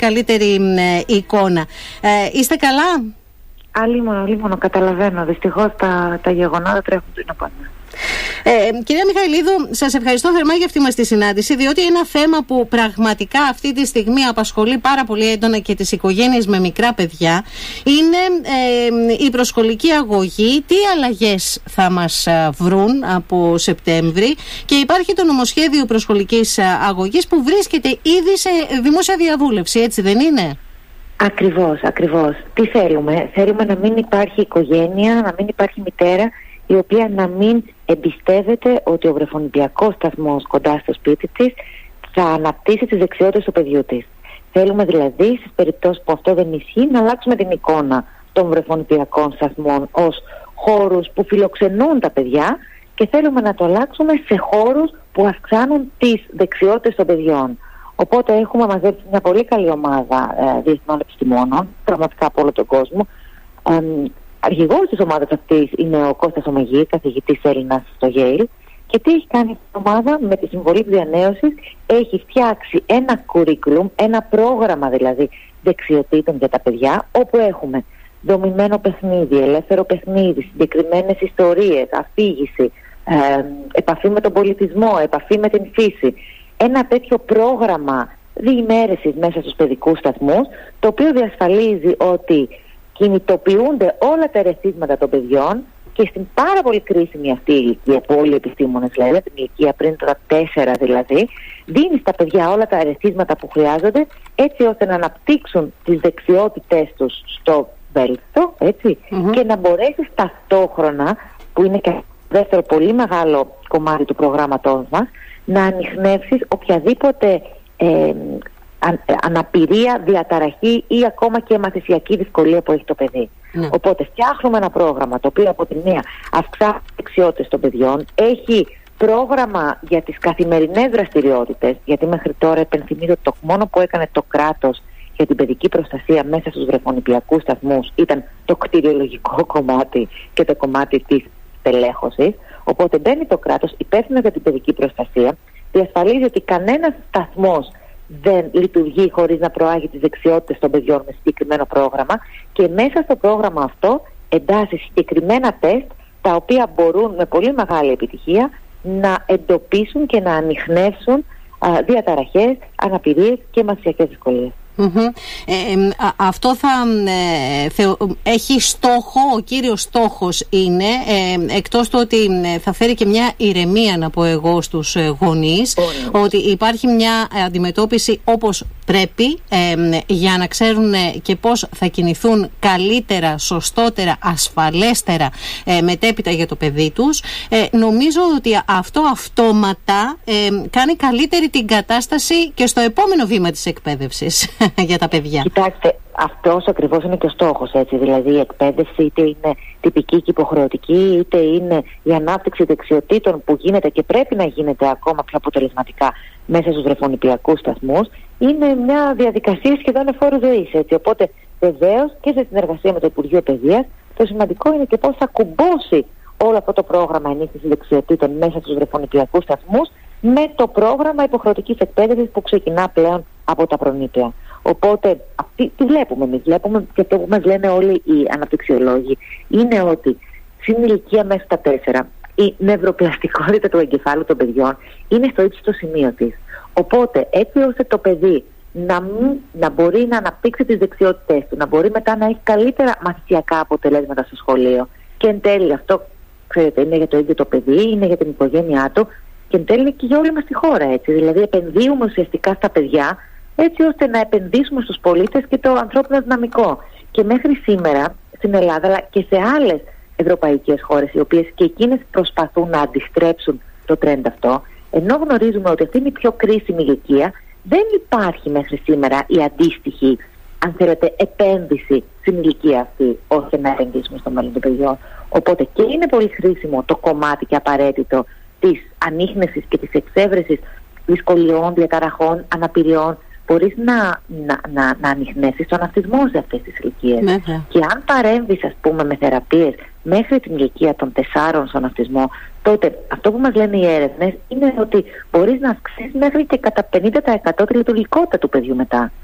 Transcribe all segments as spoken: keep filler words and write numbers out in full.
καλύτερη ε, εικόνα. Ε, είστε καλά? Αλλήμον, αλλήμον, καταλαβαίνω. Δυστυχώς τα, τα γεγονότα τρέχουν την επόμενη. Ε, κυρία Μιχαηλίδου, σας ευχαριστώ θερμά για αυτή μας τη συνάντηση, διότι ένα θέμα που πραγματικά αυτή τη στιγμή απασχολεί πάρα πολύ έντονα και τις οικογένειες με μικρά παιδιά είναι ε, η προσχολική αγωγή. Τι αλλαγές θα μας βρουν από Σεπτέμβρη, και υπάρχει το νομοσχέδιο προσχολικής αγωγής που βρίσκεται ήδη σε δημόσια διαβούλευση, έτσι δεν είναι? Ακριβώς, ακριβώς. Τι θέλουμε? Θέλουμε να μην υπάρχει οικογένεια, να μην υπάρχει μητέρα η οποία να μην εμπιστεύεται ότι ο βρεφονιπιακός σταθμός κοντά στο σπίτι της θα αναπτύσσει τις δεξιότητες του παιδιού της. Θέλουμε δηλαδή, στις περιπτώσεις που αυτό δεν ισχύει, να αλλάξουμε την εικόνα των βρεφονιπιακών σταθμών ως χώρους που φιλοξενούν τα παιδιά, και θέλουμε να το αλλάξουμε σε χώρους που αυξάνουν τις δεξιότητες των παιδιών. Οπότε έχουμε μαζέψει μια πολύ καλή ομάδα ε, διεθνών επιστημόνων, πραγματικά από όλο τον κόσμο. Ε, Αρχηγός της ομάδας αυτής είναι ο Κώστας Ομαγή, καθηγητής Έλληνας στο Yale, και τι έχει κάνει η ομάδα? Με τη συμβολή της διανέωσης έχει φτιάξει ένα curriculum, ένα πρόγραμμα δηλαδή δεξιοτήτων για τα παιδιά, όπου έχουμε δομημένο παιχνίδι, ελεύθερο παιχνίδι, συγκεκριμένες ιστορίες, αφήγηση, ε, επαφή με τον πολιτισμό, επαφή με την φύση. Ένα τέτοιο πρόγραμμα διημέρεσης μέσα στους παιδικούς σταθμούς, το οποίο διασφαλίζει ότι κινητοποιούνται όλα τα ερεθίσματα των παιδιών, και στην πάρα πολύ κρίσιμη αυτή ηλικία που όλοι οι επιστήμονες λένε, την ηλικία πριν τα τέσσερα δηλαδή, δίνει στα παιδιά όλα τα ερεθίσματα που χρειάζονται, έτσι ώστε να αναπτύξουν τις δεξιότητές τους στο βέλτιστο, έτσι, mm-hmm. και να μπορέσει ταυτόχρονα, που είναι και δεύτερο πολύ μεγάλο κομμάτι του προγράμματός μας, να ανιχνεύσεις οποιαδήποτε ε, αναπηρία, διαταραχή ή ακόμα και μαθησιακή δυσκολία που έχει το παιδί. Ναι. Οπότε φτιάχνουμε ένα πρόγραμμα το οποίο από τη μία αυξάνει τις δεξιότητες των παιδιών, έχει πρόγραμμα για τις καθημερινές δραστηριότητες, γιατί μέχρι τώρα επενθυμίζω ότι το μόνο που έκανε το κράτος για την παιδική προστασία μέσα στους βρεφονιπιακούς σταθμούς ήταν το κτηριολογικό κομμάτι και το κομμάτι της τελέχωσης. Οπότε μπαίνει το κράτος υπεύθυνο για την παιδική προστασία, διασφαλίζει ότι κανένας σταθμός δεν λειτουργεί χωρίς να προάγει τις δεξιότητες των παιδιών με συγκεκριμένο πρόγραμμα, και μέσα στο πρόγραμμα αυτό εντάσσει συγκεκριμένα τεστ τα οποία μπορούν με πολύ μεγάλη επιτυχία να εντοπίσουν και να ανιχνεύσουν α, διαταραχές, αναπηρίες και μαθησιακές δυσκολίες. Mm-hmm. Ε, ε, αυτό θα ε, θεω, έχει στόχο, ο κύριος στόχος είναι ε, εκτός του ότι θα φέρει και μια ηρεμία, να πω εγώ, στους γονείς, oh, ναι. ότι υπάρχει μια αντιμετώπιση όπως πρέπει, ε, για να ξέρουν και πώς θα κινηθούν καλύτερα, σωστότερα, ασφαλέστερα ε, μετέπειτα για το παιδί τους. Ε, νομίζω ότι αυτό αυτόματα ε, κάνει καλύτερη την κατάσταση και στο επόμενο βήμα της εκπαίδευσης για τα παιδιά. Κοιτάξτε, αυτός ακριβώς είναι και ο στόχος, έτσι. Δηλαδή η εκπαίδευση είτε είναι τυπική και υποχρεωτική, είτε είναι η ανάπτυξη δεξιοτήτων που γίνεται και πρέπει να γίνεται ακόμα πιο αποτελεσματικά μέσα στους βρεφονιπιακούς σταθμούς, είναι μια διαδικασία σχεδόν εφόρου ζωής, έτσι. Οπότε βεβαίως και σε συνεργασία με το Υπουργείο Παιδείας, το σημαντικό είναι και πώς θα κουμπώσει όλο αυτό το πρόγραμμα ενίσχυσης δεξιοτήτων μέσα στους βρεφονιπιακούς σταθμούς με το πρόγραμμα υποχρεωτικής εκπαίδευσης που ξεκινά πλέον από τα προνήπια. Οπότε, αυτή, τι βλέπουμε εμείς? Βλέπουμε, και αυτό που μας λένε όλοι οι αναπτυξιολόγοι, είναι ότι στην ηλικία μέχρι τα τέσσερα η νευροπλαστικότητα του εγκεφάλου των παιδιών είναι στο ύψιστο σημείο της. Οπότε, έτσι ώστε το παιδί να, μην, να μπορεί να αναπτύξει τις δεξιότητές του, να μπορεί μετά να έχει καλύτερα μαθησιακά αποτελέσματα στο σχολείο, και εν τέλει αυτό, ξέρετε, είναι για το ίδιο το παιδί, είναι για την οικογένειά του, και εν τέλει είναι και για όλη μας τη χώρα, έτσι. Δηλαδή επενδύουμε ουσιαστικά στα παιδιά, έτσι ώστε να επενδύσουμε στους πολίτες και το ανθρώπινο δυναμικό. Και μέχρι σήμερα στην Ελλάδα, αλλά και σε άλλες ευρωπαϊκές χώρες, οι οποίες και εκείνες προσπαθούν να αντιστρέψουν το trend αυτό, ενώ γνωρίζουμε ότι αυτή είναι η πιο κρίσιμη ηλικία, δεν υπάρχει μέχρι σήμερα η αντίστοιχη, αν θέλετε, επένδυση στην ηλικία αυτή, ώστε να επενδύσουμε στο μέλλον των παιδιών. Οπότε και είναι πολύ χρήσιμο το κομμάτι και απαραίτητο της ανίχνευσης και της εξέβρεσης δυσκολιών, διαταραχών, αναπηριών. Μπορείς να, να, να, να ανιχνεύσεις τον αυτισμό σε αυτές τις ηλικίες. Ναι, ναι. Και αν παρέμβεις, ας πούμε, με θεραπείες μέχρι την ηλικία των τεσσάρων στον αυτισμό, τότε αυτό που μας λένε οι έρευνες είναι ότι μπορείς να αυξήσεις μέχρι και κατά πενήντα τοις εκατό τη λειτουργικότητα του παιδιού μετά.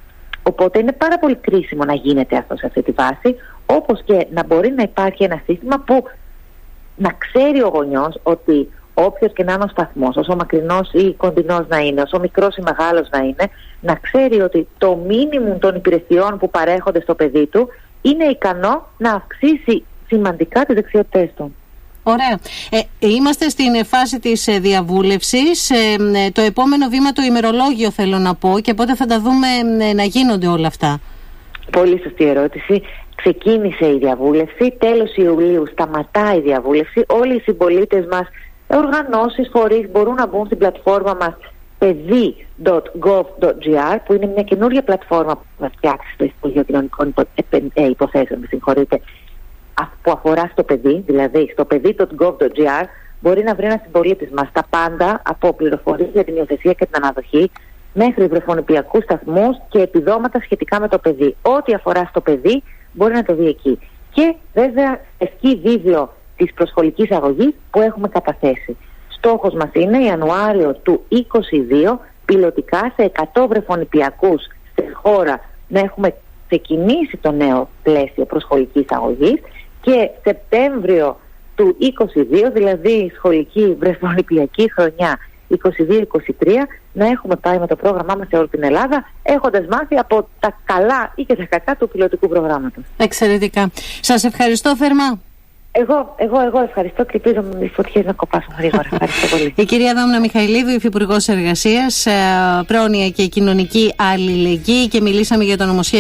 Οπότε είναι πάρα πολύ κρίσιμο να γίνεται αυτό σε αυτή τη βάση, όπως και να μπορεί να υπάρχει ένα σύστημα που να ξέρει ο γονιός ότι όποιος και να είναι ο σταθμός, όσο μακρινός ή κοντινός να είναι, όσο μικρός ή μεγάλος να είναι, να ξέρει ότι το μίνιμουμ των υπηρεσιών που παρέχονται στο παιδί του είναι ικανό να αυξήσει σημαντικά τις δεξιότητές του. Ωραία. Ε, είμαστε στην φάση της διαβούλευσης. Ε, το επόμενο βήμα το ημερολόγιο θέλω να πω, και πότε θα τα δούμε ε, να γίνονται όλα αυτά. Πολύ σωστή ερώτηση. Ξεκίνησε η διαβούλευση, τέλος Ιουλίου σταματάει η διαβούλευση. Όλοι οι συμπολίτες μας, οργανώσεις, φορείς μπορούν να μπουν στην πλατφόρμα μας παιδί τελεία gov τελεία gr, που είναι μια καινούργια πλατφόρμα που θα φτιάξει στο Υπουργείο Κοινωνικών Υποθέσεων, με συγχωρείτε, που αφορά στο παιδί, δηλαδή στο παιδί τελεία gov τελεία gr μπορεί να βρει ένα συμπολίτης μας τα πάντα, από πληροφορίες για την υιοθεσία και την αναδοχή μέχρι βρεφονιπιακούς σταθμούς και επιδόματα σχετικά με το παιδί. Ό,τι αφορά στο παιδί μπορεί να το δει εκεί. Και βέβαια ευκή βίβλο της προσχολικής αγωγής που έχουμε καταθέσει. Στόχος μας είναι Ιανουάριο του είκοσι δύο πιλωτικά σε εκατό βρεφονιπιακούς στη χώρα να έχουμε ξεκινήσει το νέο πλαίσιο προσχολικής αγωγής, και Σεπτέμβριο του είκοσι δύο, δηλαδή σχολική βρεφονιπιακή χρονιά είκοσι δύο είκοσι τρία, να έχουμε πάει με το πρόγραμμά μας σε όλη την Ελλάδα, έχοντας μάθει από τα καλά ή και τα κακά του πιλωτικού προγράμματος. Εξαιρετικά. Σας ευχαριστώ θερμά. Εγώ, εγώ, εγώ ευχαριστώ και ελπίζω με τις φωτιές να κοπάσουν γρήγορα. Ευχαριστώ πολύ. Η κυρία Δόμνα Μιχαηλίδου, Υφυπουργός Εργασίας, Πρόνοια και Κοινωνική Αλληλεγγύη, και μιλήσαμε για το νομοσχέδιο